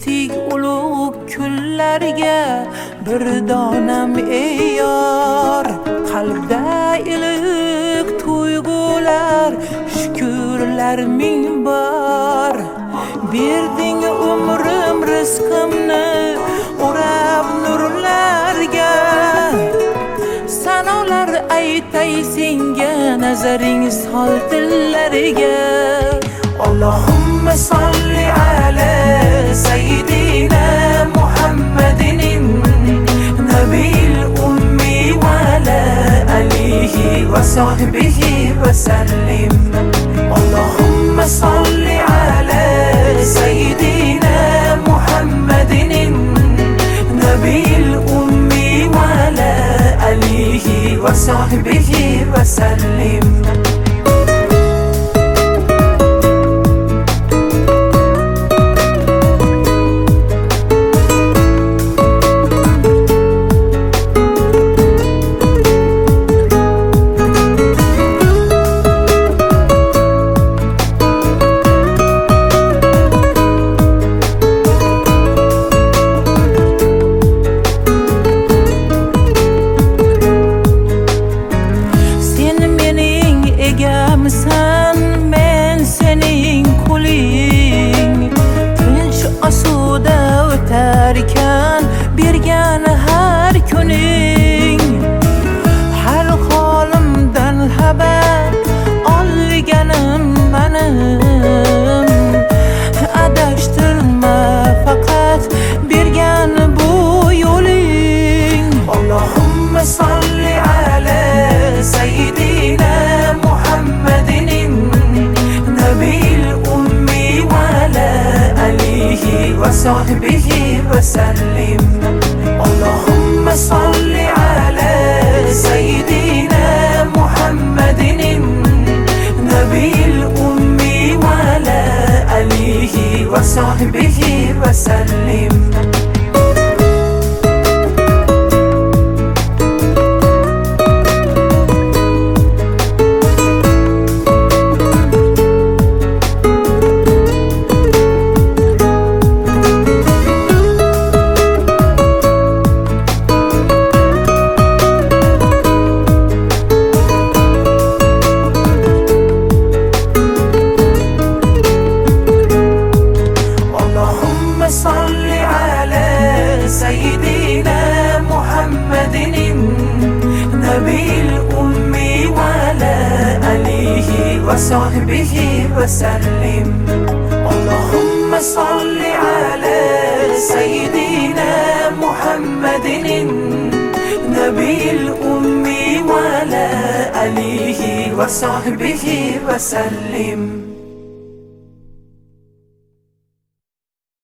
yetdik ulug' kunlarga bir donam yor. Qalbda iliq tuyg'ular, shukrlar ming bor. Berding umrim rizqimni o'rab nurlarga, sanolar aytay senga, nazaring sol dillariga. Allahumma salli ala sayyidina Muhammadin nabil ummi wa ala alihi wa sahbihi wa sallim. Allahumma salli ala sayyidina Muhammadin nabil ummi wa ala alihi wa sahbihi wa sallim. Men sening quling, tinch osuda o'tarkan bergan har kuning. Har holimdan xabar olganim menim, adashtirma faqat bergan bu yo'ling. Allohumma salli ala sayyidina Muhammadin nabil ummi wa ala alihi wa sahbihi wa sallim. Allahumma salli ala sayyidina Muhammadin nabil ummi wa ala alihi wa sahbihi wa sallim. salli ala sayyidina Muhammadin nabil ummi wa ala alihi wa sahbihi wa sallim. Allahumma salli ala sayyidina Muhammadin nabil ummi wa ala alihi wa sahbihi wa sallim.